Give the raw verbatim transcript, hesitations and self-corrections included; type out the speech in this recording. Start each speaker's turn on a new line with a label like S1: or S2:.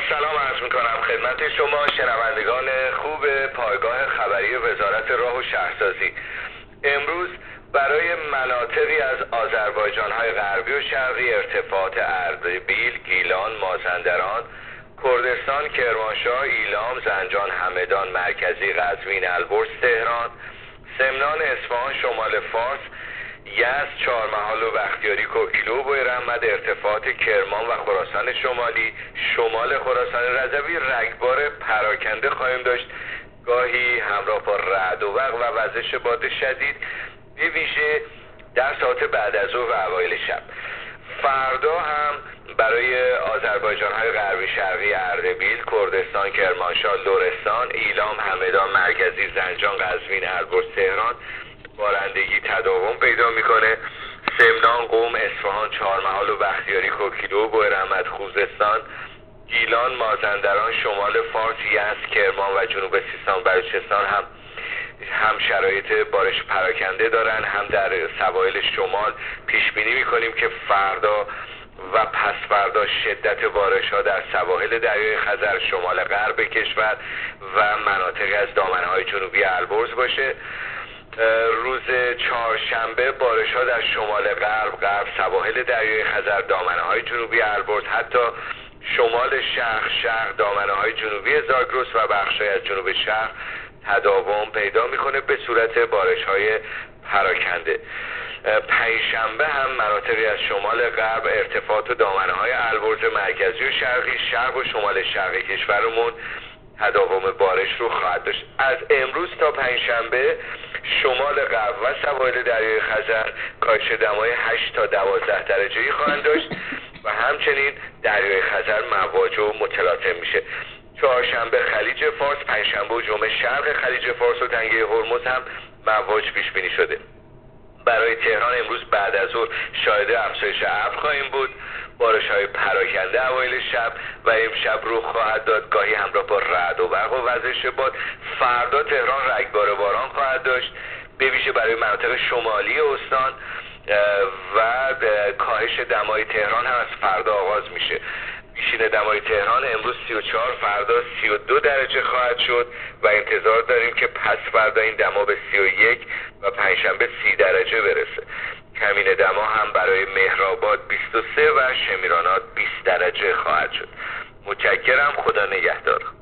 S1: سلام عرض میکنم خدمت شما شنوندگان خوب پایگاه خبری وزارت راه و شهرسازی. امروز برای مناطقی از آذربایجان‌های غربی و شرقی ارتفاعات اردبیل، گیلان، مازندران، کردستان، کرمانشاه، ایلام، زنجان، همدان، مرکزی، قزوین، البرز، تهران، سمنان، اصفهان، شمال فارس، یزد، چهارمحال و بختیاری، کوکیلو و بویراحمد، ارتفاعات کرمان و خراسان شمالی، شمال خراسان رضوی رگبار پراکنده خواهیم داشت، گاهی همراه با رعد و برق و وزش باد شدید، به ویژه در ساعات بعد از ظهر و اوایل شب. فردا هم برای آذربایجان‌های غربی شرقی اردبیل، کردستان، کرمانشاه، لرستان، ایلام، همدان، مرکزی، زنجان، قزوین، البرز، تهران بارندگی تداوم پیدا میکنه. سمنان، قم، اصفهان، چهارمحال و بختیاری، کوکیلو و بویراحمد، خوزستان، گیلان، مازندران، شمال فارس، یزد، کرمان و جنوب سیستان و بلوچستان هم هم شرایط بارش پراکنده دارن، هم در سواحل شمال پیش بینی میکنیم که فردا و پس فردا شدت بارش ها در سواحل دریای خزر، شمال غرب کشور و مناطق از دامنه‌های جنوبی البرز باشه. روز چهارشنبه بارش ها در شمال غرب، غرب سواحل دریای خزر، دامنه های جنوبی البرز، حتی شمال شرق، شرق دامنه های جنوبی زاگرس و بخشای از جنوب شرق تداوم پیدا میکنه به صورت بارش های پراکنده. پنجشنبه هم مناطقی از شمال غرب ارتفاعات و دامنه های البرز مرکزی و شرقی، شرق و شمال شرقی کشورمون تداوم بارش رو خواهد داشت. از امروز تا پنجشنبه شمال غرب و سواحل دریای خزر کاهش دمای هشت تا دوازده درجه‌ای خواهند داشت و همچنین دریای خزر مواج و متلاطم میشه. چهارشنبه خلیج فارس، پنجشنبه و جمعه شرق خلیج فارس و تنگه هرمز هم مواج پیش بینی شده. برای تهران امروز بعد از ظهر شاهد افزایش ابر خواهیم بود. بارش های پراکنده اوایل شب و امشب رو خواهد داد، گاهی همراه با رعد و برق و وزش باد. فردا تهران رگبار باران خواهد داشت، به ویژه برای مناطق شمالی استان و کاهش دمای تهران هم از فردا آغاز میشه. بیشین دمای تهران امروز سی و چهار، فردا سی و دو درجه خواهد شد و انتظار داریم که پس فردا این دما به سی و یک و پنجشنبه سی درجه برسه. کمین دما هم برای مهرآباد بیست و سه و شمیرانات بیست درجه خواهد شد. متشکرم. خدا نگهدار.